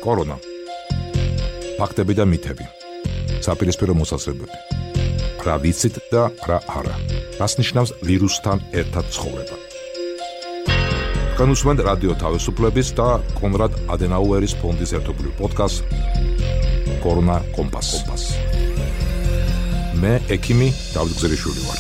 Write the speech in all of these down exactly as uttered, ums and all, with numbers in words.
კორონა. ფაქტები და მითები. საპირისპირო მოსაზრებები. რა ვიცით და რა არა. რას ნიშნავს ვირუსთან ერთად ცხოვრება. განუსვენთ რადიო თავისუფლების და კონრად ადენაუერის ფონდის ერთობლივ პოდკასტ კორონა კომპას. მე ექიმი დავით გზელიშვილი ვარ.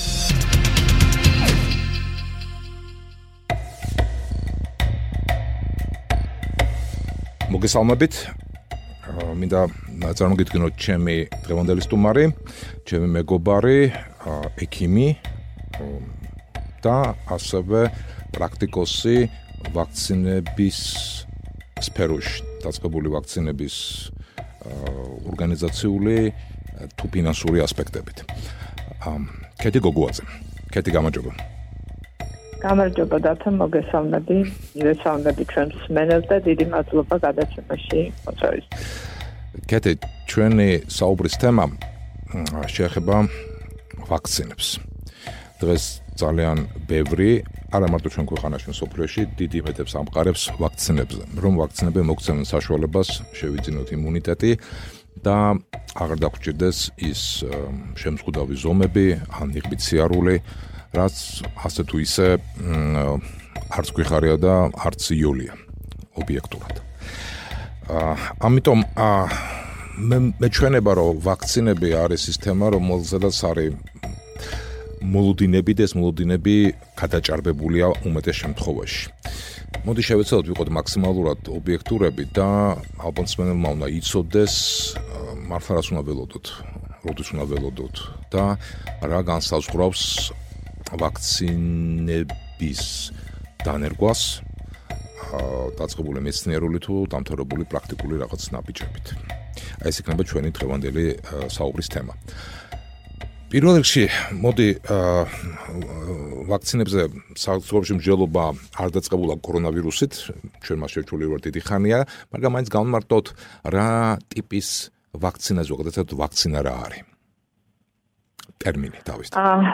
მოგესალმებით. მინდა წარმოგიდგინოთ ჩემი დღევანდელი სტუმარი, ჩემი მეგობარი, ექიმი და ასევე პრაქტიკოსი ვაქცინების სფეროში, დაწყებული ვაქცინების ორგანიზაციული თუ ფინანსური ასპექტებით. კეთი გოგუაძე. კეთი გამარჯობა. გამარჯობა დათო, მოგესალმები. მოგესალმები ჩვენს მსმენელს და დიდი მადლობა გადაცემაში მოწვევისთვის. კეთი, ჩვენი საუბრის თემა შეეხება ვაქცინებს. დღეს ძალიან ბევრი, არა მარტო ჩვენ ქვეყანაში, მსოფლიოში დიდი იმედებს ამყარებს ვაქცინებზე, რომ ვაქცინები მოგცემენ საშუალებას შევიძინოთ იმუნიტეტი და აღარ დაგჭირდეს ის შემზღუდავი ზომები, ან იღბით სიარული, რაც ასე თუ ისე არც გვიხარია და არც იოლია ობიექტურად. ამიტომ მე მეჩვენება, რომ ვაქცინები არის ის თემა, რომელზედაც არის მოლოდინები და ეს მოლოდინები გადაჭარბებულია უმეტეს შემთხვევაში. მოდი შევეცადოთ ვიყოთ მაქსიმალურად ობიექტურები და ალბათ მსმენელმა უნდა იცოდეს მართლა რას უნდა ველოდოთ, როდის უნდა ველოდოთ და რა განსაზღვრავს ვაქცინების დანერგვას დაწყებული მეცნიერული თუ დამთავრებული პრაქტიკული რაღაც ნაბიჯებით. აი ეს იქნება ჩვენი დღევანდელი საუბრის თემა. პირველ რიგში, მოდი ვაქცინებზე საწყობში მსჯელობა არ დაწყებულა კორონავირუსით, ჩვენ მას შევჩული ვარ დიდი ხანია, მაგრამ მაინც განმარტოთ რა ტიპის ვაქცინა ზოგადად ვაქცინა რა არის. ტერმინი დავისწრებთ.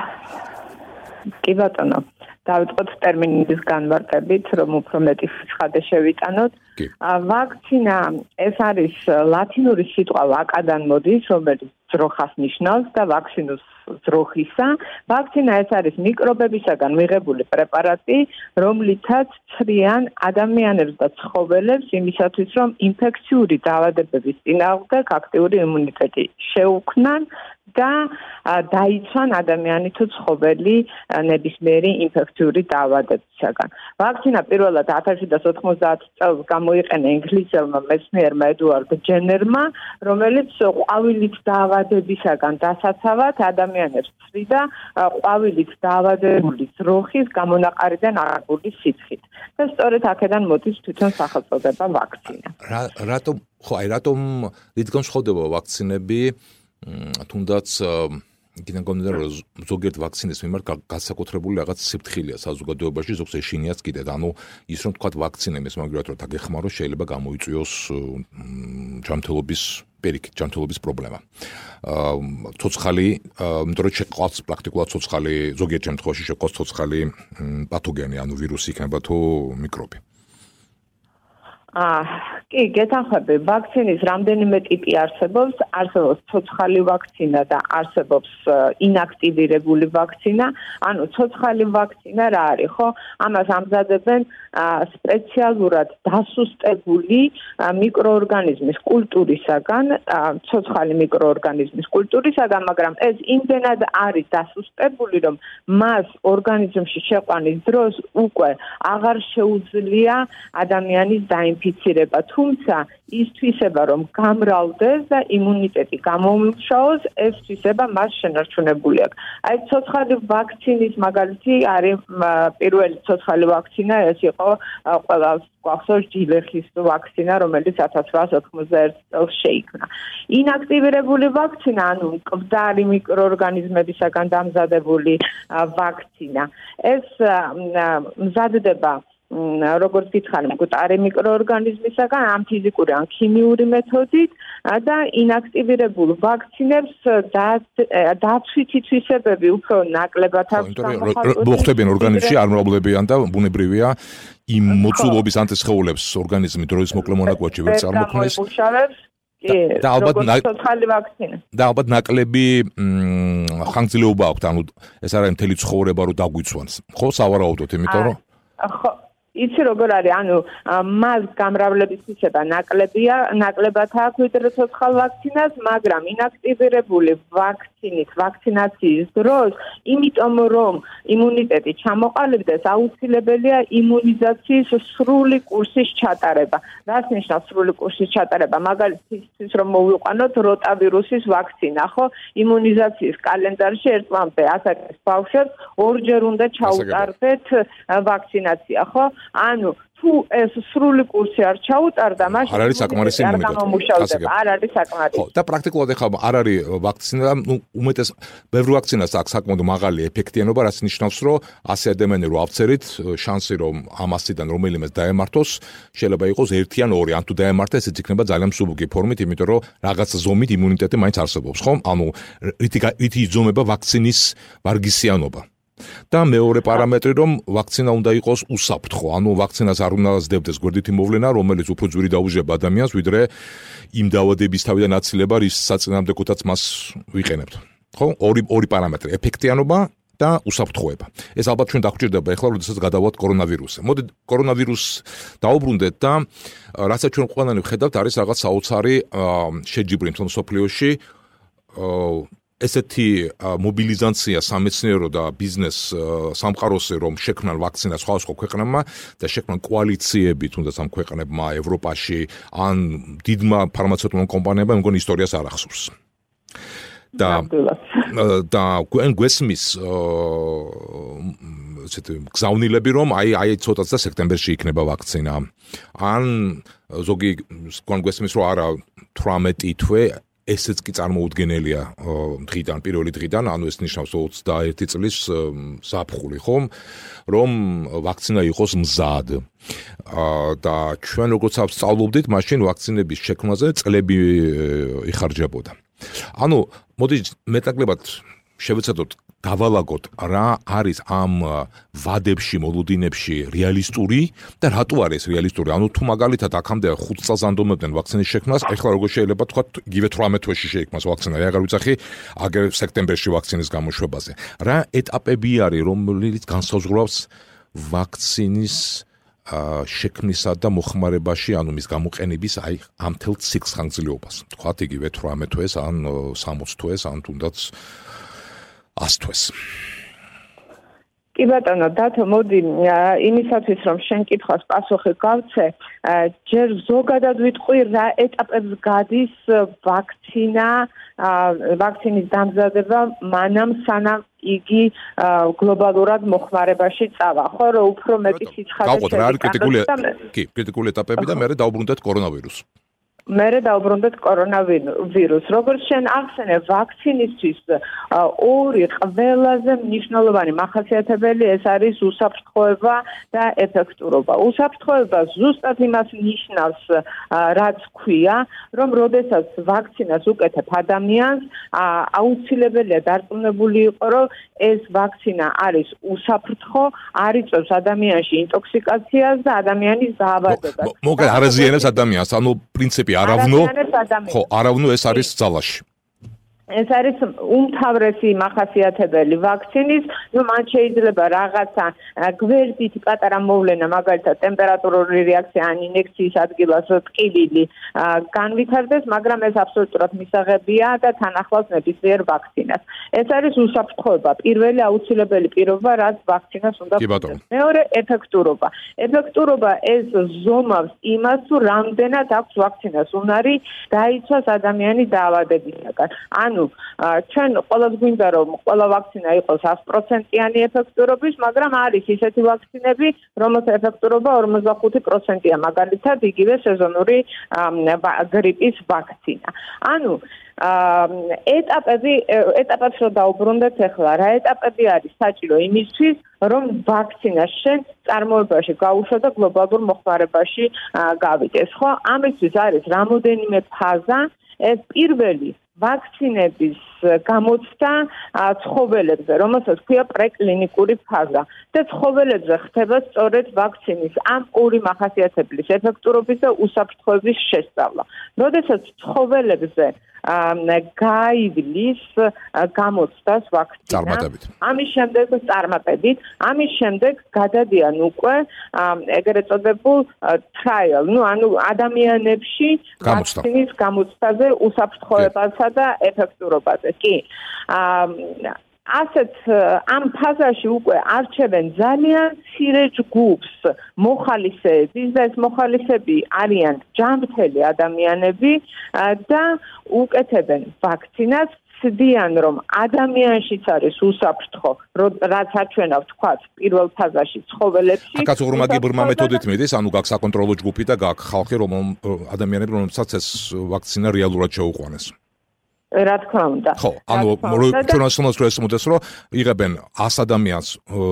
კი ბატონო, დავიწყოთ ტერმინების განმარტებით, რომ უფრო მეტი ცხადე შევიტანოთ. ვაქცინა ეს არის ლათინური სიტყვა ვაკადან მოდის, რომელიც ძროხას ნიშნავს და ვაქცინუს ძროხისა. ვაქცინა ეს არის მიკრობებისაგან მიღებული პრეპარატი, რომლითაც ცრიან ადამიანებს და ცხოველებს იმისათვის, რომ ინფექციური დაავადებების წინააღმდეგ აქტიური იმუნიტეტი შეუქმნან და დაიცვან ადამიანი თუ ცხოველი ნებისმიერი ინფექციური დაავადებისაგან. ვაქცინა პირველად ათას შვიდსათ ოცდაათი წელს გამოიყენა ინგლისელმა მეცნიერმა ედუარდ ჯენერმა, რომელიც ყვავილით დაავადებისაგან დასაცავად ადამიანებს ცვიდა ყვავილით დაავადებული ძროხის გამონაყარიდან აღებული სითხით. და სწორედ აქედან მოდის თვითონ სახელწოდება ვაქცინა. რატომ ხო აი რატომ დიდგან შეხვდება ვაქცინები თუნდაც იქიდან გამომდინარე, რომ ზოგიერთ ვაქცინის მიმართ განსაკუთრებული რაღაც სიფრთხილეა საზოგადოებაში, ზოგს ეშინიაც კიდე, ანუ ის რომ თქვა ვაქცინა იმის მაგალითად რომ დაგეხმაროს, შეიძლება გამოიწვიოს ჯანმრთელობის პირიქით ჯანმრთელობის პრობლემა. ცოცხალი, იმიტომ რომ შეყავს პრაქტიკულად ცოცხალი, ზოგიერთ შემთხვევაში შეყავს ცოცხალი პათოგენი, ანუ ვირუსი იქნება თუ მიკრობი. აა კი, გეთანხმები, ვაქცინის რამდენიმე ტიპი არსებობს, არსებობს ცოცხალი ვაქცინა და არსებობს ინაქტივირებული ვაქცინა. ანუ ცოცხალი ვაქცინა რა არის, ხო? ამას ამზადებენ სპეციალურად დასუსტებული მიკროორგანიზმის კულტურისაგან, ცოცხალი მიკროორგანიზმის კულტურისაგან, მაგრამ ეს იმდენად არის დასუსტებული, რომ მას ორგანიზმში შეყვანის დროს უკვე აღარ შეუძლია ადამიანის დაინფიცირება. თუმცა ის თვისება, რომ გამრავლდეს და იმუნიტეტი გამომუშავოს, ეს თვისება მას შენარჩუნებული აქვს. აი ცოცხალი ვაქცინის მაგალითი არის პირველი ცოცხალი ვაქცინა, ეს იყო ყველას გვახსოვს ჯილეხის ვაქცინა, რომელიც ათას ცხრაასი ოთხმოცდაერთი წელს შეიქმნა. ინაქტივირებული ვაქცინა, ანუ მკვდარი მიკროორგანიზმებისაგან დამზადებული ვაქცინა. ეს მზადდება როგორც გითხარი, მკვდარი მიკროორგანიზმისაგან ამ ფიზიკური ან ქიმიური მეთოდით და ინაქტივირებულ ვაქცინებს დაცვითი თვისებები უფრო ნაკლებად აქვს გამოხატული. მოხდებიან ორგანიზმში, არ მრავლდებიან და ბუნებრივია იმ მოცულობის ანტისხეულებს ორგანიზმი დროის მოკლე მონაკვეთში ვერ წარმოქმნის. და ალბათ ცოცხალი ვაქცინა. და ალბათ ნაკლები ხანგრძლივობა აქვს, ანუ ეს არის მთელი ცხოვრება რომ დაგვიცვანს. ხო, სავარაუდოდ, იმიტომ რომ ხო იცი როგორ არის, ანუ მას გამრავლების თვისება ნაკლებია, ნაკლებად აქვს ვიდრე ცოცხალ ვაქცინას, მაგრამ ინაქტივირებული ვაქცინით, ვაქცინაციის დროს, იმიტომ რომ იმუნიტეტი ჩამოყალიბდეს, აუცილებელია იმუნიზაციის სრული კურსის ჩატარება. რას ნიშნავს სრული კურსის ჩატარება? მაგალითად, რომ მოვიყვანოთ როტავირუსის ვაქცინა, ხო? იმუნიზაციის კალენდარში ერთმანეთს ასაკის ბავშვებს ორჯერ უნდა ჩაუტარდეთ ვაქცინაცია, ხო? ანუ თუ ეს სრული კურსი არ ჩაუტარდა, მაშინ არ არის საკმარისი იმუნიტეტი. არ არის საკმარისი. ხო, და პრაქტიკულად ახლა არ არის ვაქცინა, ნუ უმეტეს ბევრ ვაქცინას აქვს საკმაოდ მაღალი ეფექტიანობა, რაც ნიშნავს, რომ ასი ადამიანი რო ავწერით, შანსი რომ ამასიდან რომელიმეს დაემართოს, შეიძლება იყოს ერთი ან ორი, ან თუ დაემართა, ესეც იქნება ძალიან მსუბუქი ფორმით, იმიტომ რომ რაღაც ზომით იმუნიტეტი მაინც არსებობს, ხო? ანუ რითი რითი იზომება ვაქცინის ვარგისიანობა. და მეორე პარამეტრი რომ ვაქცინა უნდა იყოს უსაფრთხო, ანუ ვაქცინას არ უნდა ზრდებდეს გვერდითი მოვლენა, რომელიც უფრო ძვირი დაუჯება ადამიანს, ვიდრე იმ დაავადების თავიდან აცილება, რის საწინააღმდეგოთაც მას ვიყენებთ. ხო? ორი ორი პარამეტრი, ეფექტიანობა და უსაფრთხოება. ეს ალბათ ჩვენ დაგვჭირდება ახლა, როდესაც გადავართ კორონავირუსზე. მოდით კორონავირუსს დაუბრუნდეთ და რასაც ჩვენ ყველანი ვხედავთ, არის რაღაც საოცარი შეჯიბრი მთელ მსოფლიოში. ესეთი მობილიზაცია სამეცნიერო და ბიზნეს სამყაროზე რომ შექმნან ვაქცინა სხვადასხვა ქვეყნებმა და შექმნან კოალიციები თუნდაც ამ ქვეყნებმა ევროპაში ან დიდმა ფარმაცევტულმა კომპანიებმა მგონი ისტორიას არ ახსოვს. და და გვესმის ესეთი გზავნილები რომ აი აი ცოტაც და სექტემბერში იქნება ვაქცინა. ან ზოგი გვესმის რომ არა თვრამეტი თვე ესეც კი წარმოუდგენელია დღიდან, პირველი დღიდან, ანუ ეს ნიშნავს ოცდაერთი წლის ზაფხული, ხომ? რომ ვაქცინა იყოს მზად. და ჩვენ როგორც ავსწავლობდით, მაშინ ვაქცინების შექმნაზე წლები იხარჯებოდა. ანუ მოდი მეტნაკლებად შევეცადოთ დავალაგოთ რა არის ამ ვადებში, მოლოდინებში რეალისტური და რატო არის რეალისტური? ანუ თუ მაგალითად აქამდე ხუთ წელს ანდომებდნენ ვაქცინის შექმნას, ეხლა როგორ შეიძლება თქვა იგივე თვრამეტ თვეში შეიქმნას ვაქცინა, რა აღარ ვიცახი, აგერ სექტემბერში ვაქცინის გამოშვებაზე. რა ეტაპები არის, რომელიც განსაზღვრავს ვაქცინის შექმნისა და მოხმარებაში, ანუ მის გამოყენების აი ამ მთელ ციკლს ხანგრძლივობას. თქვა იგივე თვრამეტ თვეს ან სამოც თვეს, ან თუნდაც ასი თვეს. კი ბატონო, დათო, მოდი იმისათვის რომ შენ კითხვას პასუხი გავცე, ჯერ ზოგადად ვიტყვი რა ეტაპებს გადის ვაქცინა, ვაქცინის დამზადება მანამ სანამ იგი გლობალურად მოხმარებაში წავა, ხო, რომ უფრო მეტი სიცხადე შევიტანოთ. რა არის კრიტიკული, კი, კრიტიკული ეტაპები და მერე დავუბრუნდეთ კორონავირუსს. მერე დავუბრუნდეთ კორონავირუსს. როგორც შენ ახსენე, ვაქცინისთვის ორი ყველაზე მნიშვნელოვანი მახასიათებელი ეს არის უსაფრთხოება და ეფექტურობა. უსაფრთხოება ზუსტად იმას ნიშნავს, რაც ქვია, რომ როდესაც ვაქცინას უკეთებ ადამიანს, აუცილებელია დარწმუნებული იყო, რომ ეს ვაქცინა არის უსაფრთხო, არ იწვევს ადამიანში ინტოქსიკაციას და ადამიანის დაავადებას. მოგე არაზიანებს ადამიანს, ანუ პრინციპი არავნო, ხო, არავნო ეს არის ძალაში. ეს არის უმთავრესი მახასიათებელი ვაქცინის, ну მან შეიძლება რაღაცა გვერდით პატარა მოვლენა, მაგალითად ტემპერატურული რეაქცია ან ინექციის ადგილას ტკივილი განვითარდეს, მაგრამ ეს აბსოლუტურად მისაღებია და თან ახლავს ნებისმიერ ვაქცინას. ეს არის უსაფრთხოება, პირველი აუცილებელი პირობა, რაც ვაქცინას უნდა გქონდეს. მეორე ეფექტურობა. ეფექტურობა ეს ზომავს იმას, თუ რამდენად აქვს ვაქცინას უნარი დაიცვას ადამიანის დაავადებისაგან. ანუ ანუ ჩვენ ყველას გვინდა რომ ყველა ვაქცინა იყოს ათი პროცენტიანი ეფექტურობის, მაგრამ არის ისეთი ვაქცინები, რომელთა ეფექტურობა ორმოცდახუთი პროცენტია, მაგალითად იგივე სეზონური გრიპის ვაქცინა. ანუ ეტაპები ეტაპებს რო დაუბრუნდეთ ახლა, რა ეტაპები არის საჭირო იმისთვის, რომ ვაქცინა შენ წარმოებაში გაუშვა და გლობალურ მოხმარებაში გავიდეს, ხო? ამისთვის არის რამოდენიმე ფაზა. ეს პირველი ვაქცინების გამოცდა ცხოველებზე, რომელსაც ქვია პრეკლინიკური ფაზა. და ცხოველებზე ხდება სწორედ ვაქცინის ამ ორი მახასიათებლის ეფექტურობის და უსაფრთხოების შესწავლა. როდესაც ცხოველებზე გაივლის გამოცდას ვაქცინა, ამის შემდეგ წარმატებით, ამის შემდეგ გადადიან უკვე ეგრეთ წოდებულ trial, ну, ანუ ადამიანებში ვაქცინის გამოცდაზე, უსაფრთხოებასა და ეფექტურობაზე. კი. ასეთ ამ ფაზაში უკვე არჩევენ ძალიან მცირე ჯგუფს მოხალისეების და ეს მოხალისეები არიან ჯანმრთელი ადამიანები და უკეთებენ ვაქცინას, ცდიან რომ ადამიანშიც არის უსაფრთხო, რაც აჩვენა თქვათ პირველ ფაზაში ცხოველებში. აკაც უღრმაგი ბრმა მეთოდით მიდის, ანუ გაქვს საკონტროლო ჯგუფი და გაქვს ხალხი, რომ ადამიანები, რომლებსაც ეს ვაქცინა რეალურად შეუყვანეს. რა თქმა უნდა. ხო, ანუ ჩვენ ასმოს რო ესმოდეს, რომ იღებენ ას ადამიანს,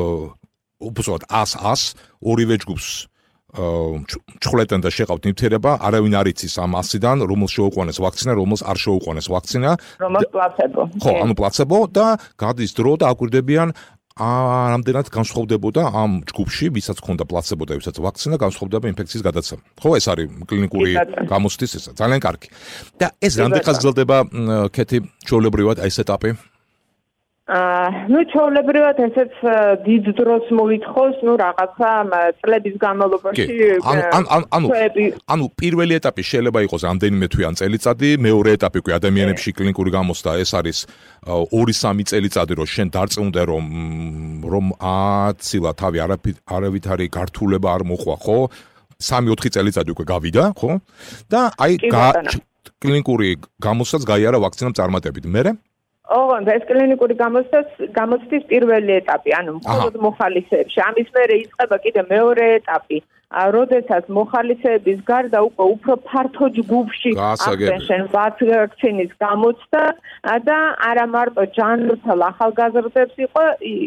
უბრალოდ ას ორივე ჯგუფს ჩხვლეტენ და შეყავთ ნივთიერება, არავინ არ იცის ამ ასიდან, რომელს შეუყვანეს ვაქცინა, რომელს არ შეუყვანეს ვაქცინა. რომელს პლაცებო. ხო, ანუ პლაცებო და გადის დრო და აკვირდებიან ამდენად განსხვავდებოდა ამ ჯგუფში, ვისაც ჰქონდა პლაცებო და ვისაც ვაქცინა, განსხვავდება ინფექციის გადაცემა. ხო, ეს არის კლინიკური გამოცდის ეს ძალიან კარგი. და ეს რამდენ ხანს გრძელდება, ქეთი, ჩვეულებრივად ეს ეტაპი? აა, ну, ჩვეულებრივად ესეც დიდ დროს მოითხოვს, ну, რაღაცა წლების განმავლობაში. ანუ ანუ პირველი ეტაპი შეიძლება იყოს რამდენიმე თვე ან წელიწადი, მეორე ეტაპი უკვე ადამიანებში კლინიკური გამოცდა, ეს არის ორი სამი წელიწადი, რომ შენ დარწმუნდე, რომ რომ აცილა თავი არავითარი გართულება არ მოხვა, ხო? სამი ოთხი წელიწადი უკვე გავიდა, ხო? და აი კლინიკური გამოცდაც გაიარა ვაქცინამ წარმატებით. მერე ოღონდ ეს კლინიკური გამოცდის გამოცდის პირველი ეტაპი, ანუ მხოლოდ მოხალისეებში. ამის მერე იწყება კიდე მეორე ეტაპი, როდესაც მოხალისეების გარდა უკვე უფრო ფართო ჯგუფში აღწევენ ვაქცინის გამოცდა და არა მარტო ჯანმრთელ ახალგაზრდებს იყო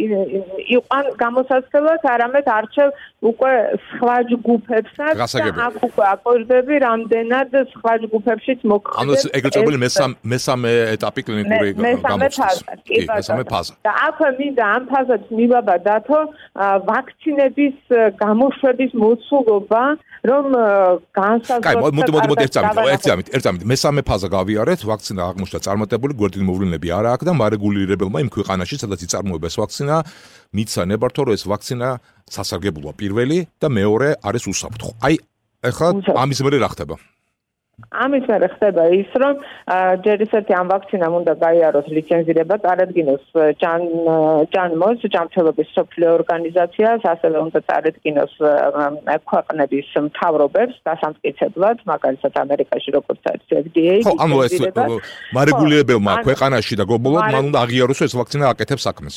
იყვან გამოსაცდელად, არამედ არჩევ უკვე სხვა ჯგუფებსაც და აქ უკვე აკვირდები რამდენად სხვა ჯგუფებშიც მოხდება. ანუ ეს ეგრეთ წოდებული მესამე ეტაპი კლინიკური გამოცდის. კი, მესამე ფაზა. და აქვე მინდა ამ ფაზას მივაბა დათო ვაქცინების გამოშვების მოცულობა, რომ განსაზღვროს. კაი, მოდი მოდი მოდი ერთამით, ერთამით. მესამე ფაზა გავიარეთ, ვაქცინა აღმოჩნდა წარმატებული, გვერდით მოვლენები არა აქვს და მარეგულირებელმა იმ ქვეყანაში, სადაც იწარმოება ეს ვაქცინა, მიცა ნებართვა, რომ ეს ვაქცინა სასარგებლოა პირველი და მეორე არის უსაფრთხო. აი, ახლა ამის მერე რა ხდება? ამის მერე ხდება ის, რომ ჯერ ისეთი ამ ვაქცინამ უნდა გაიაროს ლიცენზირება, წარადგინოს ჯან ჯანმოს, ჯანმრთელობის მსოფლიო ორგანიზაციას, ასევე უნდა წარადგინოს ქვეყნების მთავრობებს დასამტკიცებლად, მაგალითად ამერიკაში როგორც არის F D A. ხო, ანუ ეს მარეგულირებელმა ქვეყანაში და გლობალურად მან უნდა აღიაროს, რომ ეს ვაქცინა აკეთებს საქმეს.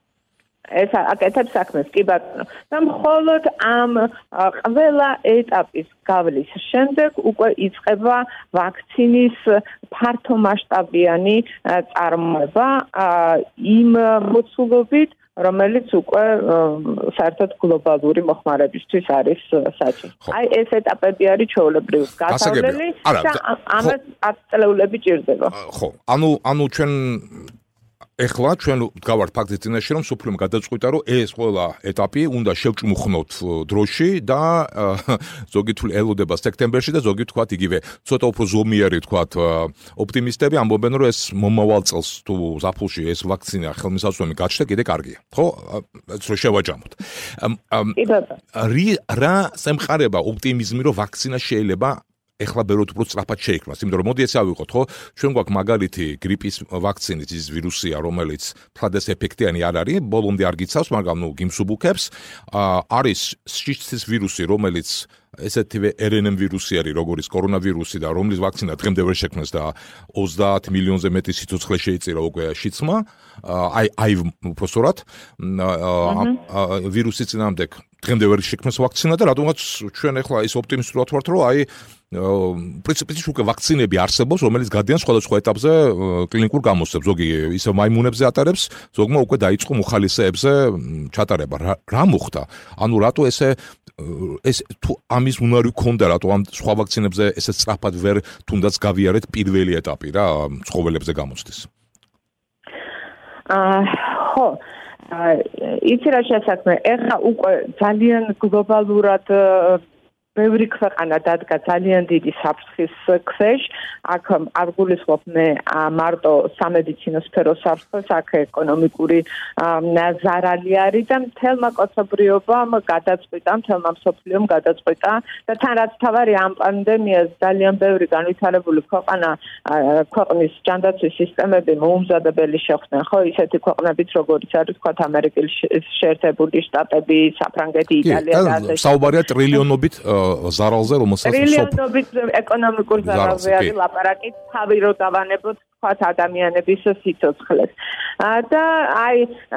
ეს აკეთებს საქმეს, კი ბატონო. და მხოლოდ ამ ყველა ეტაპის გავლის შემდეგ უკვე იწყება ვაქცინის ფართომასშტაბიანი წარმოება იმ მოცულობით, რომელიც უკვე საერთოდ გლობალური მოხმარებისთვის არის საჭირო. აი ეს ეტაპები არის ჩვეულებრივ გასავლელი და ამას ათი წლეულები ჭირდება. ხო, ანუ ანუ ჩვენ ეხლა ჩვენ გავართ ფაქტის წინაშე, რომ სოფლიომ გადაწყვიტა, რომ ეს ყველა ეტაპი უნდა შევჭმუხნოთ დროში და ზოგი თვლი ელოდება სექტემბერში და ზოგი თქვათ იგივე ცოტა უფრო ზომიერი თქვათ ოპტიმისტები ამბობენ, რომ ეს მომავალ წელს თუ ზაფხულში ეს ვაქცინა ხელმისაწვდომი გაჩნდა, კიდე კარგია. ხო? ეს რო შევაჯამოთ. რა სემყარება ოპტიმიზმი, რომ ვაქცინა შეიძლება ეხლა ბევრად უფრო სწრაფად შეიქმნას, იმიტომ რომ მოდი ესე ავიღოთ, ხო? ჩვენ გვაქვს მაგალითი გრიპის ვაქცინის ის ვირუსია, რომელიც ფლადეს ეფექტიანი არ არის, ბოლომდე არ გიცავს, მაგრამ ნუ გიმსუბუქებს. არის შიშეთის ვირუსი, რომელიც ესეთივე R N M ვირუსი არის, როგორც კორონავირუსი და რომლის ვაქცინა დღემდე ვერ შექმნეს და ოცდაათ მილიონზე მეტი სიცოცხლე შეიწირა უკვე შიცმა, აი აი უბრალოდ ვირუსის წინააღმდეგ დღემდე ვერ შექმნეს ვაქცინა და რატომაც ჩვენ ახლა ის ოპტიმისტურად ვართ, რომ აი პრინციპით უკვე ვაქცინები არსებობს, რომელიც გადიან სხვადასხვა ეტაპზე კლინიკურ გამოცდებს. ზოგი ისე მაიმუნებზე ატარებს, ზოგმა უკვე დაიწყო მუხალისეებზე ჩატარება. რა მოხდა? ანუ რატო ესე ეს თუ ამის უნარი ქონდა, რატო ამ სხვა ვაქცინებზე ესე სწრაფად ვერ თუნდაც გავიარეთ პირველი ეტაპი რა ცხოველებზე გამოცდის? აა ხო იცი რა შესაძლოა, ეხლა უკვე ძალიან გლობალურად ბევრი ქვეყანა დადგა ძალიან დიდი საფრთხის ქვეშ. აქ არ გულისხმობ მე მარტო სამედიცინო სფეროს საფრთხეს, აქ ეკონომიკური ზარალი არის და მთელმა კაცობრიობამ გადაწყვიტა, მთელმა მსოფლიომ გადაწყვიტა და თან რაც თავარი ამ პანდემიას ძალიან ბევრი განვითარებული ქვეყანა ქვეყნის ჯანდაცვის სისტემები მოუმზადებელი შეხვდნენ, ხო, ისეთი ქვეყნებიც როგორც არის თქვა ამერიკის შეერთებული შტატები, საფრანგეთი, იტალია და ასე. საუბარია ტრილიონობით ზარალზე, რომელსაც ტრილიონობით ეკონომიკურ ზარალზე არის ლაპარაკი, თავი რო დავანებოთ თქვათ ადამიანების სიცოცხლეს. და აი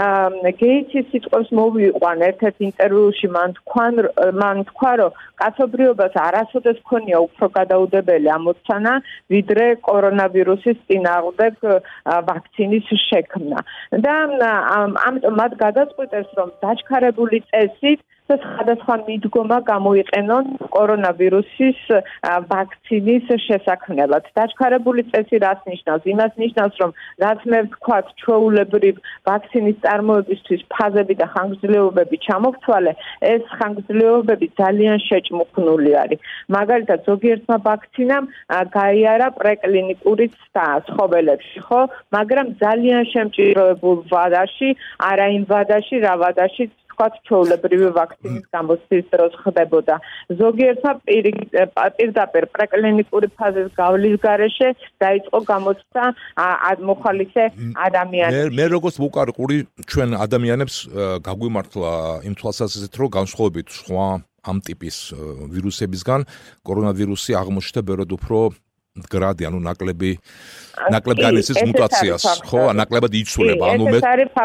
გეიცის სიტყვებს მოვიყვან ერთ-ერთ ინტერვიუში, მან თქვა, მან თქვა, რომ კაცობრიობას არასოდეს ქონია უფრო გადაუდებელი ამოცანა, ვიდრე კორონავირუსის წინააღმდეგ ვაქცინის შექმნა. და ამიტომ მათ გადაწყვიტეს, რომ დაჩქარებული წესით და სხვადასხვა მიდგომა გამოიყენონ კორონავირუსის ვაქცინის შესაქმნელად. დაჩქარებული წესი რას ნიშნავს? იმას ნიშნავს, რომ რაც მე ვთქვათ, ჩვეულებრივ ვაქცინის წარმოებისთვის ფაზები და ხანგრძლივობები ჩამოვთვალე, ეს ხანგრძლივობები ძალიან შეჭმუხნული არის. მაგალითად, ზოგიერთმა ვაქცინამ გაიარა პრეკლინიკური ცდა ცხოველებში, ხო? მაგრამ ძალიან შემჭიროებულ ვადაში, არა იმ ვადაში, რა ვადაში თქვათ ჩვეულებრივი ვაქცინის გამოცდის დროს ხდებოდა. ზოგიერთმა პირდაპირ პრეკლინიკური ფაზის გავლის გარეშე დაიწყო გამოცდა მოხალისე ადამიანებში. მე როგორც მოკარყური ჩვენ ადამიანებს გაგვიმართლა იმ თვალსაზრისით, რომ განსხვავებით სხვა ამ ტიპის ვირუსებისგან, კორონავირუსი აღმოჩნდა ბევრად უფრო მდგრადი, ანუ ნაკლები ნაკლებ განიცდის მუტაციას, ხო, ნაკლებად იცვლება, ანუ მე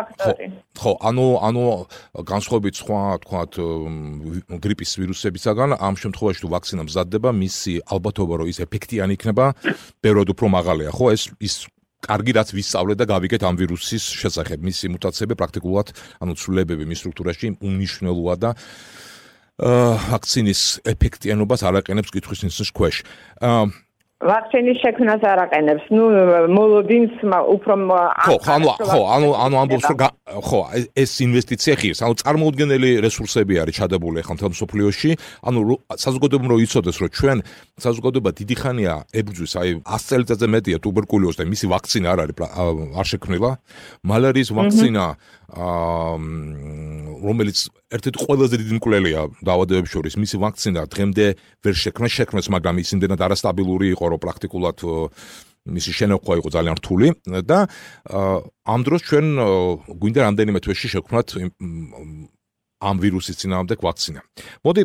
ხო, ანუ ანუ განსხვავებით სხვა, თქვათ, გრიპის ვირუსებისაგან, ამ შემთხვევაში თუ ვაქცინა მზადდება, მისი ალბათობა, რომ ის ეფექტიანი იქნება, ბევრად უფრო მაღალია, ხო, ეს ის კარგი რაც ვისწავლეთ და გავიგეთ ამ ვირუსის შესახებ, მისი მუტაციები პრაქტიკულად, ანუ ცვლილებები მის სტრუქტურაში უმნიშვნელოა და ვაქცინის ეფექტიანობას არ აყენებს კითხვის ნიშნის ქვეშ. ვაქცინის შექმნას არ აყენებს. ნუ მოლოდინს უფრო ხო, ანუ ხო, ანუ ანუ ამბობს რომ ხო, ეს ინვესტიცია ხის, ანუ წარმოუდგენელი რესურსები არის ჩადებული ახლა მთელ მსოფლიოში. ანუ საზოგადოებამ რომ იცოდეს, რომ ჩვენ საზოგადოება დიდი ხანია ებრძვის, აი ას წელიწადზე მეტია ტუბერკულოზს და მისი ვაქცინა არ არის არ შექმნილა. მალარიის ვაქცინა რომელიც ერთ-ერთი ყველაზე დიდი მკვლელია დაავადებების შორის, მისი ვაქცინა დღემდე ვერ შექმნეს, შექმნეს, მაგრამ ის იმდენად არასტაბილური იყო, რომ პრაქტიკულად მისი შენახვა იყო ძალიან რთული და ამ დროს ჩვენ გვინდა რამდენიმე თვეში შევქმნათ ამ ვირუსის წინააღმდეგ ვაქცინა. მოდი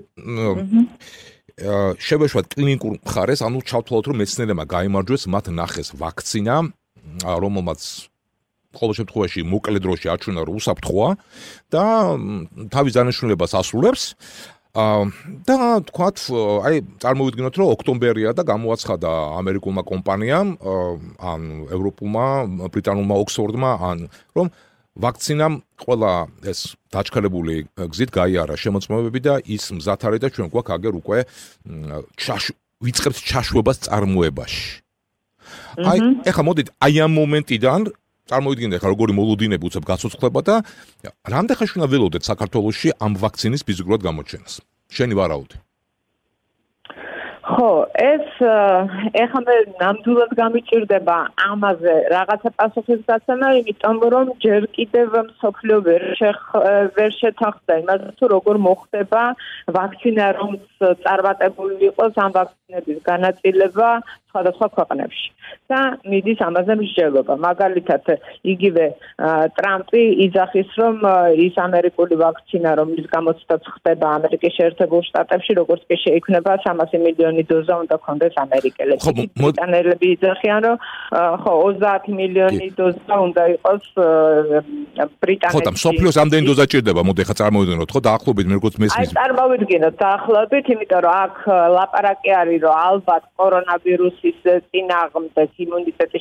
შევეშვათ კლინიკურ მხარეს, ანუ ჩავთვალოთ, რომ მეცნიერებმა გაიმარჯვეს მათ ნახეს ვაქცინა, რომელმაც ყოველ შემთხვევაში მოკლე დროში აჩვენა, რომ უსაფრთხოა და თავის დანიშნულებას ასრულებს. და თქვათ, აი წარმოვიდგინოთ, რომ ოქტომბერია და გამოაცხადა ამერიკულმა კომპანიამ, ან ევროპულმა, ბრიტანულმა ოქსფორდმა, ან რომ ვაქცინამ ყველა ეს დაჩქარებული გზით გაიარა შემოწმებები და ის მზად არის და ჩვენ გვაქვს აგერ უკვე ვიწყებთ ჩაშვებას წარმოებაში. აი, ეხლა მოდით აი ამ მომენტიდან წარმოვიდგინეთ ახლა როგორი მოლოდინები უცებ გაცოცხლება და რამდენ ხანში უნდა ველოდეთ საქართველოში ამ ვაქცინის ფიზიკურად გამოჩენას. შენი ვარაუდი. ხო, ეს ეხლა მე ნამდვილად გამიჭირდება ამაზე რაღაცა პასუხის გაცემა, იმიტომ რომ ჯერ კიდევ მსოფლიო ვერ ვერ შეთანხმდა იმაზე, თუ როგორ მოხდება ვაქცინა, რომ წარმატებული იყოს ამ ვაქცინების განაწილება სხვადასხვა ქვეყნებში. და მიდის ამაზე მსჯელობა. მაგალითად, იგივე ტრამპი იძახის, რომ ის ამერიკული ვაქცინა, რომლის გამოცდაც ხდება ამერიკის შეერთებულ შტატებში, როგორც კი შეიქმნება სამასი მილიონი დოზა უნდა კონდეს ამერიკელებს. ბრიტანელები იძახიან, რომ ხო ოცდაათი მილიონი დოზა უნდა იყოს ბრიტანეთში. ხო, და მსოფლიოს ამდენი დოზა ჭირდება, მოდი ხა წარმოვიდგინოთ, ხო, დაახლოებით მე როგორც მესმის. აი, წარმოვიდგინოთ დაახლოებით, იმიტომ რომ აქ ლაპარაკი არის, რომ ალბათ კორონავირუსის წინააღმდეგ იმუნიტეტის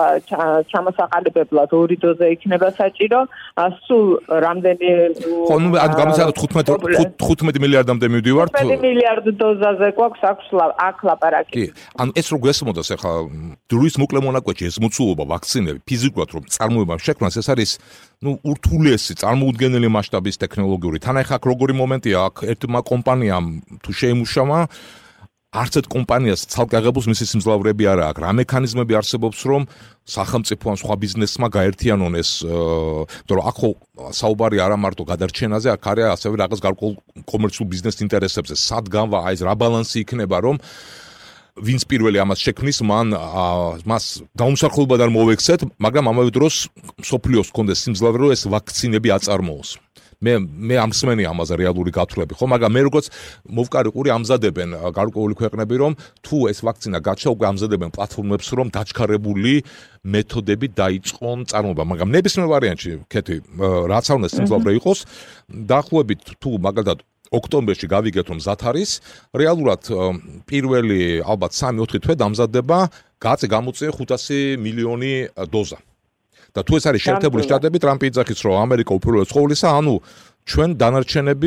ჩამოსაყალიბებლად ორი დოზა იქნება საჭირო, სულ რამდენი ხო, ნუ ანუ გამიცადოთ თხუთმეტი მილიარდამდე მივდივართ. თხუთმეტი მილიარდ დოზაზე გვაქვს აქ ლაპარაკი. კი, ანუ ეს რო გესმოდას ახლა დროის მოკლე მონაკვეთში ეს მოცულობა ვაქცინები ფიზიკურად რომ წარმოებამ შექმნას, ეს არის ნუ ურთულესი წარმოუდგენელი მასშტაბის ტექნოლოგიური. თან ახლა აქ როგორი მომენტია, აქ ერთმა კომპანიამ თუ შეიმუშავა არც ერთ კომპანიას ცალკე აღებულს მისი სიმძლავრეები არა აქვს. რა მექანიზმები არსებობს, რომ სახელმწიფო ან სხვა ბიზნესმა გაერთიანონ ეს, იმიტომ რომ აქ ხო საუბარი არა მარტო გადარჩენაზე, აქ არის ასევე რაღაც გარკვეულ კომერციულ ბიზნეს ინტერესებზე. სადგანვა, აი ეს რა ბალანსი იქნება, რომ ვინც პირველი ამას შექმნის, მან მას დაუმსახურებლად არ მოვექცეთ, მაგრამ ამავე დროს მსოფლიოს კონდეს სიმძლავრე, რომ ეს ვაქცინები აწარმოოს. მე მე ამსმენი ამაზე რეალური გათვლები, ხო, მაგრამ მე როგორც მოვკარიყური ამზადებენ გარკვეული ქვეყნები, რომ თუ ეს ვაქცინა გაჩნდა, უკვე ამზადებენ პლატფორმებს, რომ დაჩქარებული მეთოდები დაიწყონ წარმოება, მაგრამ ნებისმიერ ვარიანტში, ქეთი, რაც არ უნდა სიმძლავრე იყოს, დაახლოებით თუ მაგალითად ოქტომბერში გავიგეთ, რომ მზად არის, რეალურად პირველი ალბათ სამი ოთხი თვე დამზადდება, გაწე გამოწია ხუთასი მილიონი დოზა. და თუ ეს არის შეერთებული შტატები, ტრამპი იძახის, რომ ამერიკა უპირველეს ყოვლისა, ანუ ჩვენ დანარჩენები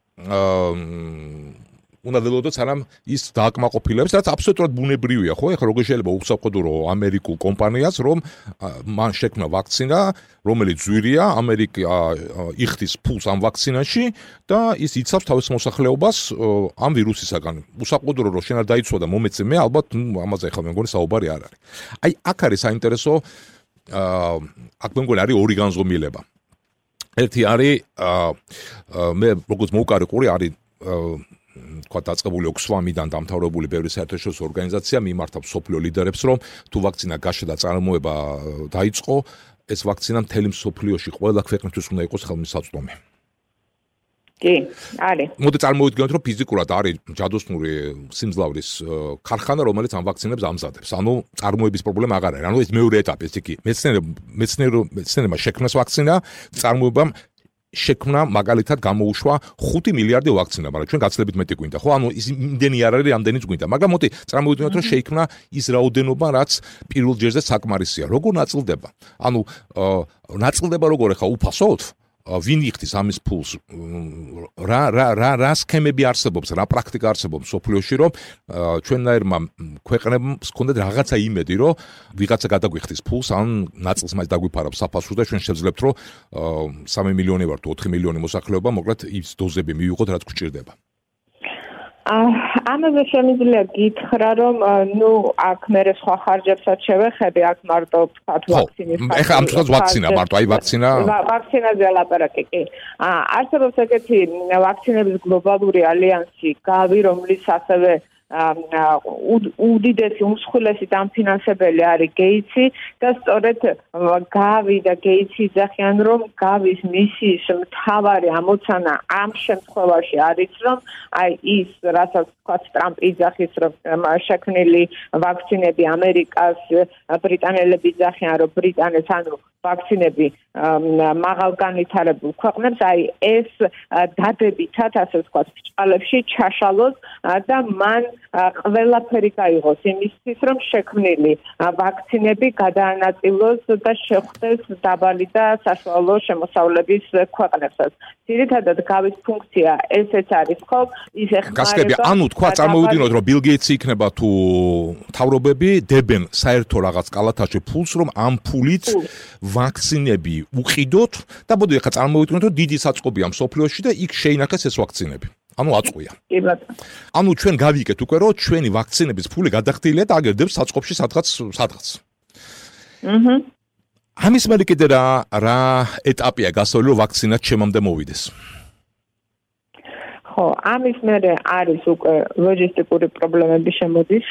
უნდა ველოდოთ, სანამ ის დააკმაყოფილებს, რაც აბსოლუტურად ბუნებრივია, ხო? ეხლა როგორ შეიძლება უხსაფხოდურო ამერიკულ კომპანიას, რომ მან შექმნა ვაქცინა, რომელიც ძვირია, ამერიკა იხდის ფულს ამ ვაქცინაში და ის იცავს თავის მოსახლეობას ამ ვირუსისაგან. უსაფხოდურო რომ შენ არ დაიცვა და მომეცე მე, ალბათ ამაზე ახლა მე მგონი საუბარი არ არის. აი, აქ არის საინტერესო აქ მე მგონი არის ორი განზომილება. ერთი არის მე როგორც მოვკარიყური არის თქვა დაწყებული ოქსფამიდან დამთავრებული ბევრი საერთაშორისო ორგანიზაცია მიმართავს მსოფლიო ლიდერებს, რომ თუ ვაქცინა გაშა და წარმოება დაიწყო, ეს ვაქცინა მთელი მსოფლიოში ყველა ქვეყნისთვის უნდა იყოს ხელმისაწვდომი. კი, არის. მოდი წარმოვიდგინოთ, რომ ფიზიკურად არის ჯადოსნური სიმძლავრის ქარხანა, რომელიც ამ ვაქცინებს ამზადებს. ანუ წარმოების პრობლემა აღარ არის. ანუ ეს მეორე ეტაპი, ეს იგი მეცნიერებმა შექმნას ვაქცინა, წარმოებამ შექმნა მაგალითად გამოუშვა ხუთი მილიარდი ვაქცინა, მაგრამ ჩვენ გაცილებით მეტი გვინდა, ხო? ანუ ის იმდენი არ არის, რამდენიც გვინდა. მაგრამ მოდი წარმოვიდგინოთ, რომ შეიქმნა ის რაოდენობა, რაც პირველ ჯერზე საკმარისია. როგორ ნაწილდება? ანუ ნაწილდება როგორ ახლა უფასოდ? ვინ იხდის ამის ფულს? რა რა რა რა სქემები არსებობს, რა პრაქტიკა არსებობს სოფლიოში, რომ ჩვენნაირმა ქვეყნებს ჰქონდეთ რაღაცა იმედი, რომ ვიღაცა გადაგვიხდის ფულს, ან ნაწილს მას დაგვიფარავს საფასურს და ჩვენ შევძლებთ, რომ სამი მილიონი ვარ თუ ოთხი მილიონი მოსახლეობა, მოკლედ ის დოზები მივიღოთ, რაც გვჭირდება. ამაზე შემიძლია გითხრა, რომ ნუ აქ მე სხვა ხარჯებსაც შევეხები, აქ მარტო ვთქვათ ვაქცინის ხარჯი. ეხლა ამ თვალს ვაქცინა, მარტო აი ვაქცინა. ვაქცინაზე ლაპარაკი, კი. არსებობს ეგეთი ვაქცინების გლობალური ალიანსი, გავი, რომლის ასევე უდიდესი უმსხვილესი დამფინანსებელი არის გეიცი და სწორედ გავი და გეიცი იძახიან, რომ გავის მისიის მთავარი ამოცანა ამ შემთხვევაში არის, რომ აი ის, რასაც თქვათ ტრამპი იძახის, რომ შექმნილი ვაქცინები ამერიკას, ბრიტანელები იძახიან, რომ ბრიტანეთს ანუ ვაქცინები მაღალ განვითარებულ ქვეყნებს, აი ეს დადებითად, ასე ვთქვათ, ბრჭყალებში ჩაშალოს და მან ყველაფერი გაიღოს იმისთვის, რომ შექმნილი ვაქცინები გადაანაწილოს და შეხვდეს დაბალი და საშუალო შემოსავლების ქვეყნებსაც. ძირითადად გავის ფუნქცია ესეც არის, ხო? ის ეხმარება. ანუ თქვა წარმოვიდგინოთ, რომ ბილ გეიტსი იქნება თუ მთავრობები დებენ საერთო რაღაც კალათაში ფულს, რომ ამ ფულით ვაქცინები უყიდოთ და მოდი ახლა წარმოვიდგინოთ, რომ დიდი საწყობია მსოფლიოში და იქ შეინახეს ეს ვაქცინები. ანუ აწყვია. კი ბატონო. ანუ ჩვენ გავიგეთ უკვე რომ ჩვენი ვაქცინების ფული გადახდილია და აგერდებს საწყობში სადღაც სადღაც. აჰა. ამის მერე კიდე რა რა ეტაპია გასული რომ ვაქცინა ჩემამდე მოვიდეს? ხო, ამის მერე არის უკვე ლოჯისტიკური პრობლემები შემოდის.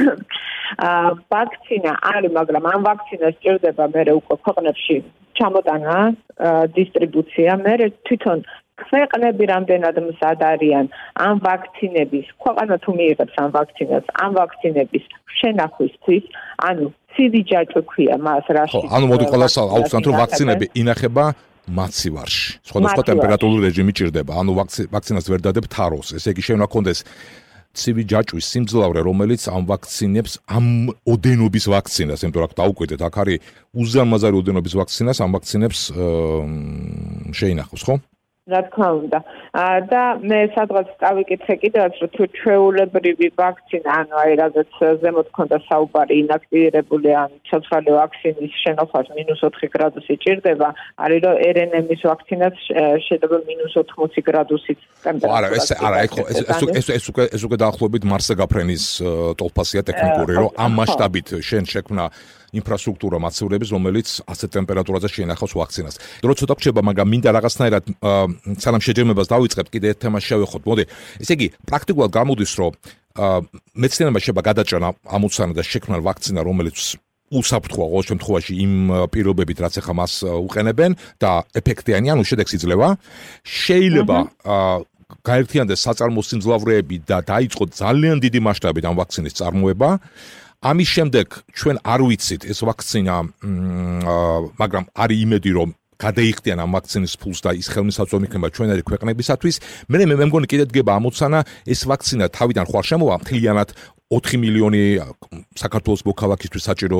აა ვაქცინა არის, მაგრამ ამ ვაქცინას ჭირდება მერე უკვე ქვეყნებში ჩამოტანა, დისტრიბუცია, მერე თვითონ ქვეყნები რამდენად მზად არიან ამ ვაქცინების, ქვეყანა თუ მიიღებს ამ ვაქცინას, ამ ვაქცინების შენახვისთვის, ანუ ცივი ჯაჭვი ქვია მას რაში. ხო, ანუ მოდი ყველას აუხსნათ რომ ვაქცინები ინახება მაცივარში. სხვადასხვა ტემპერატურული რეჟიმი ჭირდება. ანუ ვაქცინას ვერ დადებთ თაროს. ესე იგი შეიძლება კონდეს ცივი ჯაჭვის სიმძლავრე, რომელიც ამ ვაქცინებს, ამ ოდენობის ვაქცინას, იმიტომ რომ დაუკვირდეთ, აქ არის უზარმაზარი ოდენობის ვაქცინას, ამ ვაქცინებს შეინახავს, ხო? რა თქმა უნდა. და მე სადღაც წავიკითხე კიდევაც, რომ თუ ჩვეულებრივი ვაქცინა, ანუ აი რაღაც ზემოთ ქონდა საუბარი, ინაქტივირებული ან ცოცხალი ვაქცინის შენახვას მინუს ოთხი გრადუსი ჭირდება, არის რომ er en em-ის ვაქცინას შეიძლება მინუს ოთხმოცი გრადუსით ტემპერატურა. არა, ეს არა, ეს ეს ეს უკვე ეს უკვე დაახლოებით მარსზე გაფრენის ტოლფასია ტექნიკური, რომ ამ მასშტაბით შენ შექმნა ინფრასტრუქტურა მაცხოვრების, რომელიც ასეთ ტემპერატურაზე შეინახავს ვაქცინას. რო ცოტა გრჩება, მაგრამ მინდა რაღაცნაირად სანამ შეჯერმებას დავიწყებთ, კიდე ერთ თემას შევეხოთ. მოდი, ესე იგი, პრაქტიკულად გამოდის, რომ მეცნიერებმა შეიძლება გადაჭრან ამოცანა და შექმნან ვაქცინა, რომელიც უსაფრთხოა ყოველ შემთხვევაში იმ პირობებით, რაც ახლა მას უყენებენ და ეფექტიანი, ანუ შედეგს იძლევა. შეიძლება გაერთიანდეს საწარმოსიმძლავრეები და დაიწყოთ ძალიან დიდი მასშტაბით ამ ვაქცინის წარმოება. ამის შემდეგ ჩვენ არ ვიცით ეს ვაქცინა, მაგრამ არის იმედი, რომ გადაიხდიან ამ ვაქცინის ფულს და ის ხელმისაწვდომი იქნება ჩვენელი ქვეყნებისათვის. მე მე მეგონი კიდე დგება ამოცანა, ეს ვაქცინა თავიდან ხوار შემოვა მთლიანად ოთხი მილიონი საქართველოს მოქალაქისთვის საჭირო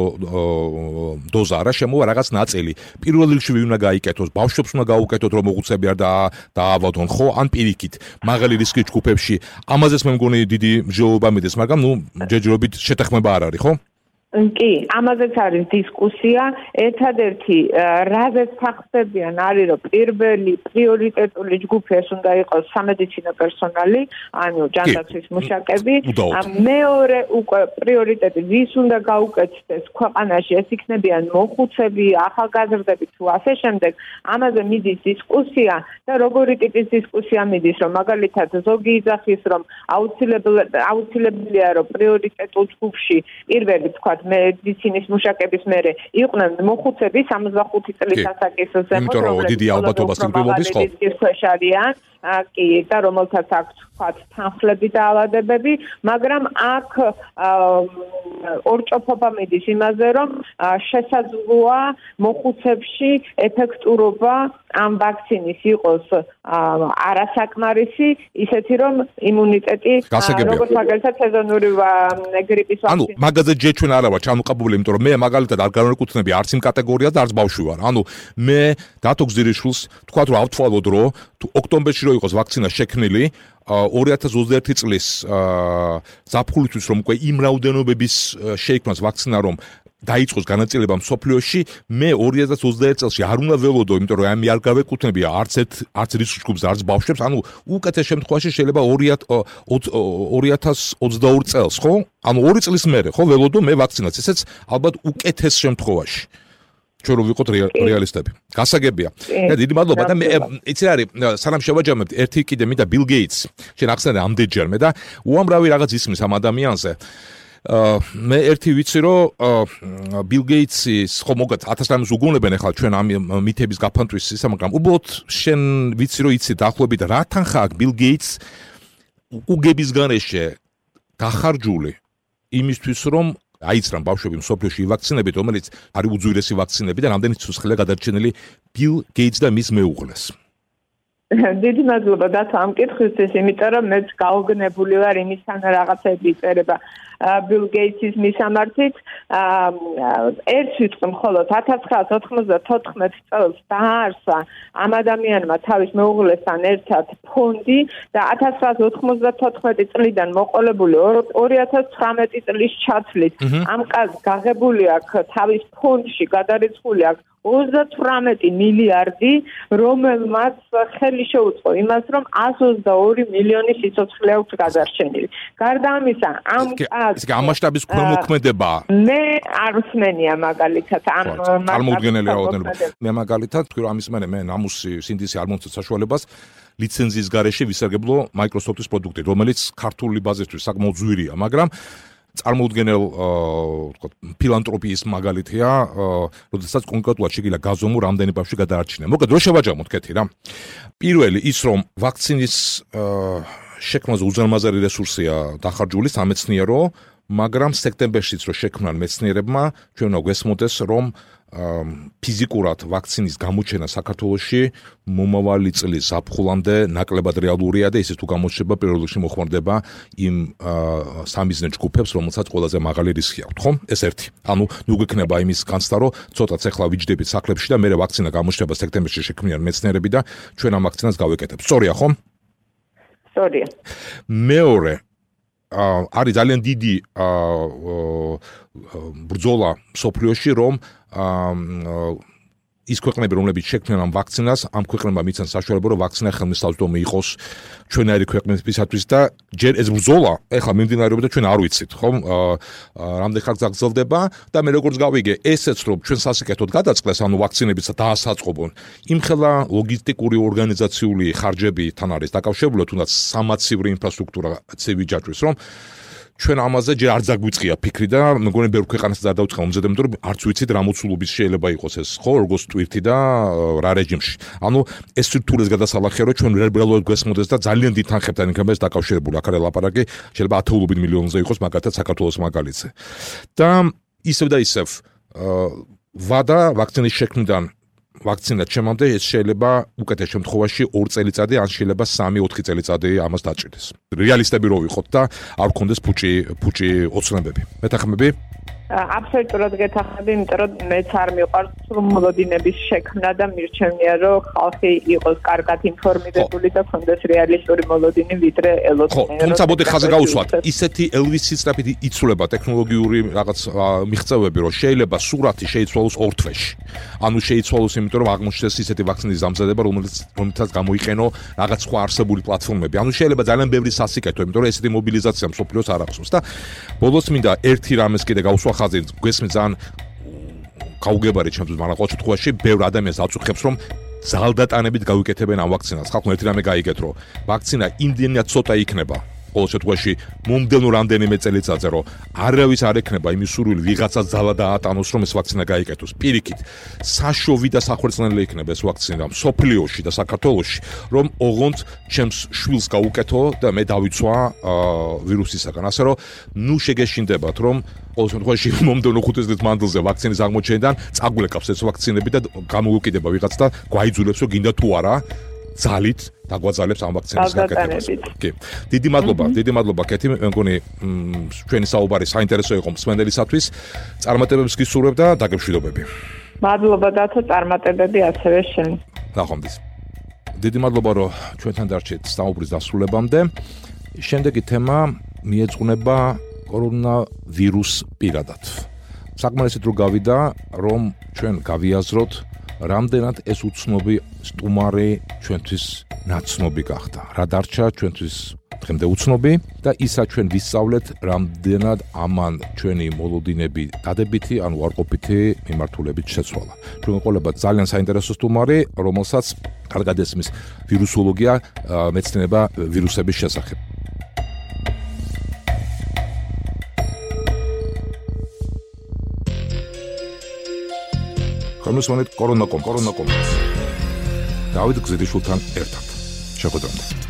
დოზა არა შემოვა რაღაც ნაწილი. პირველ რიგში უნდა გაიკეთოს, ბავშვებს უნდა გაუკეთოთ, რომ მოხუცები არ დაავადონ, ხო? ან პირიქით, მაღალი რისკის ჯგუფებში. ამაზეც მე მგონი დიდი მსჯელობა მიდის, მაგრამ ნუ ჯერჯერობით შეთანხმება არ არის, ხო? კი, ამაზეც არის დისკუსია. ერთადერთი რაზეც თანხმდებიან არის, რომ პირველი პრიორიტეტული ჯგუფი ეს უნდა იყოს სამედიცინო პერსონალი, ანუ ჯანდაცვის მუშაკები. მეორე უკვე პრიორიტეტი ვის უნდა გაუკეთდეს ქვეყანაში, ეს იქნებიან მოხუცები, ახალგაზრდები თუ ასე შემდეგ. ამაზე მიდის დისკუსია და როგორი ტიპის დისკუსია მიდის, რომ მაგალითად ზოგი იძახის, რომ აუცილებელია, რომ პრიორიტეტულ ჯგუფში პირველი თქვა მედიცინის მუშაკების მერე იყვნენ მოხუცები სამოცდახუთი წლის ასაკის ზემოთ, იმიტომ რომ დიდი ალბათობა სიმპტომების ხო? არიან, კი, და რომელთაც აქვთ ვთქვათ თანხლები და ავადებები, მაგრამ აქ ორჭოფობა მიდის იმაზე, რომ შესაძლოა მოხუცებში ეფექტურობა ამ ვაქცინის იყოს არასაკმარისი, ისეთი რომ იმუნიტეტი როგორც მაგალითად სეზონური გრიპის ვაქცინა. ანუ მაგაზე ჯეჩვენ არა ვარ ჩამოყალიბებული, იმიტომ რომ მე მაგალითად არ განვეკუთვნები არც იმ კატეგორიას და არც ბავშვი ვარ. ანუ მე დათო გზირიშვილს თქვა რომ ავთვალოთ რომ ოქტომბერში რო იყოს ვაქცინა შექმნილი ორი ათას ოცდაერთი წლის ზაფხულისთვის რომ უკვე იმ რაოდენობების შეიქმნას ვაქცინა რომ დაიწყოს განაწილება მსოფლიოში, მე ორი ათას ოცდაერთი წელს არ უნდა ველოდო, იმიტომ რომ მე არ გავეკუთვნები არც ერთ არც რისკ ჯგუფს, არც ბავშვებს, ანუ უკეთეს შემთხვევაში შეიძლება ორი ათას ოცდაორი წელს, ხო? ანუ ორი წლის მერე, ხო, ველოდო მე ვაქცინას, ესეც ალბათ უკეთეს შემთხვევაში. ჩვენ რო ვიყოთ რეალისტები. გასაგებია. და დიდი მადლობა და მე იცი არის, სანამ შევაჯამებთ, ერთი კიდე მინდა ბილ გეიტს. შენ ახსენე ამდენჯერმე და უამრავი რაღაც ისმის ამ ადამიანზე. მე ერთი ვიცი რომ ბილ გეიტსის ხო მოგეთ ათას რამეს უგუნებენ ახლა ჩვენ ამ მითების გაფანტვის ისა, მაგრამ უბრალოდ შენ ვიცი რომ იცი დაახლოებით რა თანხა აქვს ბილ გეიტს უგების გარეშე დახარჯული იმისთვის რომ აიცრან ბავშვები მსოფლიოში ვაქცინებით, რომელიც არის უძვირესი ვაქცინები და რამდენი ცოცხალია გადარჩენილი ბილ გეიტს და მის მეუღლეს. დიდი მადლობა და ამ კითხვისთვის, იმიტომ რომ მეც გაოგნებული ვარ იმისთან რაღაცები იწერება. ბილ გეიტსის მისამართით ერთ ვიტყვი მხოლოდ ათას ცხრაას ოთხმოცდათოთხმეტ წელს დააარსა ამ ადამიანმა თავის მეუღლესთან ერთად ფონდი და ათას ცხრაას ოთხმოცდათოთხმეტი წლიდან მოყოლებული ორი ათას ცხრამეტი წლის ჩათვლით ამ კაცს გაღებული აქვს თავის ფონდში გადარიცხული აქვს ოცდათვრამეტი მილიარდი, რომელმაც ხელი შეუწყო იმას, რომ εκατს ოცდაორი მილიონი სიცოცხლე აქვს გადარჩენილი. გარდა ამისა, ამ კაცს ამ მასშტაბის ქველმოქმედება მე არ ვსმენია მაგალითად ამ წარმოვდგენელი რაოდენობა. მე მაგალითად თქვი რომ ამის მერე მე ნამუსი სინდისი არ მომწონს საშუალებას ლიცენზიის გარეშე ვისარგებლო Microsoft-ის პროდუქტი, რომელიც ქართული ბაზისთვის საკმაოდ ძვირია, მაგრამ წარმოუდგენელ ვთქვათ ფილანტროპიის მაგალითია, როდესაც კონკრეტულად შეგიძლია გაზომო რამდენი ბავშვი გადაარჩინა. მოკლედ რო შევაჯამოთ კეთი რა. პირველი ის რომ ვაქცინის შექმნაზე უზარმაზარი რესურსია დახარჯული სამეცნიერო, მაგრამ სექტემბერშიც რო შექმნან მეცნიერებმა, ჩვენ უნდა გვესმოდეს რომ ფიზიკურად ვაქცინის გამოჩენა საქართველოში მომავალი წლის ზაფხულამდე ნაკლებად რეალურია და ისიც თუ გამოჩნდება პირველ რიგში მოხმარდება იმ სამიზნე ჯგუფებს, რომელსაც ყველაზე მაღალი რისკი აქვთ, ხო? ეს ერთი. ანუ ნუ გვექნება იმის განცდა, რომ ცოტაც ახლა ვიჯდებით სახლებში და მერე ვაქცინა გამოჩნდება სექტემბერში შექმნიან მეცნიერები და ჩვენ ამ ვაქცინას გავეკეთებთ. სწორია, ხო? სწორია. მეორე არის ძალიან დიდი ბრძოლა სოფლიოში, რომ ის ქვეყნები, რომლებიც შექმნიან ამ ვაქცინას, ამ ქვეყნებმა მიცან საშუალება, რომ ვაქცინა ხელმისაწვდომი იყოს ჩვენაირი ქვეყნებისათვის და ჯერ ეს ბრძოლა ეხლა მიმდინარეობს და ჩვენ არ ვიცით, ხო? რამდენ ხანს გაგრძელდება და მე როგორც გავიგე, ესეც რომ ჩვენ სასიკეთოდ გადაწყდეს, ანუ ვაქცინების დაასაწყობონ, იმხელა ლოგისტიკური ორგანიზაციული ხარჯები თან არის დაკავშირებული, თუნდაც სამაცივრი ინფრასტრუქტურა ცივი ჯაჭვის, რომ ჩვენ ამაზე ჯერ არ დაგვიწყია ფიქრი და მეგონი ბევრ ქვეყანას დავიწყე მომზადება, იმიტომ რომ არც ვიცით რა მოცულობის შეიძლება იყოს ეს, ხო, როგორც ტვირთი და რა რეჟიმში. ანუ ეს სტრუქტურას გადასალახია, რომ ჩვენ რეალურად გვესმოდეს და ძალიან დიდ თანხებთან იქნება ეს დაკავშირებული. აქ არის ლაპარაკი, შეიძლება ათეულობით მილიონზე იყოს, მაგათაც საქართველოს მაგალითზე. და ისევ და ისევ ვადა ვაქცინის შექმნიდან ვაქცინა ჩემამდე ეს შეიძლება უკეთეს შემთხვევაში ორი წელიწადი, ან შეიძლება სამი ოთხი წელიწადი ამას დაჭირდეს. რეალისტები რო ვიყოთ და არ გქონდეს ფუჭი ფუჭი ოცნებები. მეთანხმები? აბსოლუტურად გეთანხმები, იმიტომ რომ მეც არ მიყვარს მოლოდინების შექმნა და მირჩევნია რომ ხალხი იყოს კარგად ინფორმირებული და ქონდეს რეალისტური მოლოდინი ვიდრე ელოდნენ. ხო, თუმცა ბოდი ხაზე გავუსვათ. ისეთი ელვის სისწრაფით იცვლება ტექნოლოგიური რაღაც მიღწევები, რომ შეიძლება სურათი შეიცვალოს ორ თვეში. ანუ შეიცვალოს, იმიტომ რომ აღმოჩნდეს ისეთი ვაქცინის დამზადება, რომელიც რომელსაც გამოიყენო რაღაც სხვა არსებული პლატფორმები. ანუ შეიძლება ძალიან ბევრი სასიკეთო, იმიტომ რომ ესეთი მობილიზაცია მსოფლიოს არ ახსოვს და ბოლოს მინდა ერთი რამეს კიდე გავუსვა ხაზე გვესმის ძალიან გაუგებარი ჩემთვის, მაგრამ ყოველ შემთხვევაში ბევრ ადამიანს აწუხებს, რომ ძალდატანებით გავიკეთებენ ამ ვაქცინას. ხალხმა ერთი რამე გაიგეთ, რომ ვაქცინა იმდენად ცოტა იქნება ყოველ შემთხვევაში მომდენო რამდენიმე წელიწადზე, რომ არავის არ ექნება იმის სურვილი ვიღაცას ძალა დაატანოს, რომ ეს ვაქცინა გაიკეთოს. პირიქით, საშოვი და სახვერწლენილი იქნება ეს ვაქცინა სოფლიოში და საქართველოში, რომ ოღონდ ჩემს შვილს გაუკეთო და მე დავიცვა ვირუსისაგან. ასე რომ, ნუ შეგეშინდებათ, რომ ყოველ შემთხვევაში მომდენო ხუთი წლის მანძილზე ვაქცინის აღმოჩენიდან წაგულეკავს ეს ვაქცინები და გამოგუკიდება ვიღაც და გვაიძულებს, რომ გინდა თუ არა ძალით დაგვაძალებს ამ ვაქცინის გაკეთებას. კი. დიდი მადლობა, დიდი მადლობა კეთი, მე მგონი ჩვენი საუბარი საინტერესო იყო მსმენელისათვის. წარმატებებს გისურვებ და დაგემშვიდობები. მადლობა დათო, წარმატებები ასევე შენ. ნახვამდის. დიდი მადლობა, რომ ჩვენთან დარჩეთ საუბრის დასრულებამდე. შემდეგი თემა მიეძღვნება კორონავირუს პირადად. საკმარისად რო გავიდა, რომ ჩვენ გავიაზროთ რამდენად ეს უცნობი სტუმარი ჩვენთვის ნაცნობი გახდა. რა დარჩა ჩვენთვის დღემდე უცნობი და ისა ჩვენ ვისწავლეთ რამდენად ამან ჩვენი მოლოდინები დადებითი, ანუ უარყოფითი მიმართულებით შეცვალა. ჩვენ ყოლება ძალიან საინტერესო სტუმარი, რომელსაც კარგად ესმის ვირუსოლოგია, მეცნიერება ვირუსების შესახებ. კომისიონით კორონაკომ, კორონაკომ. დავით გზედიშვილთან ერთად. შეხვედრამდე.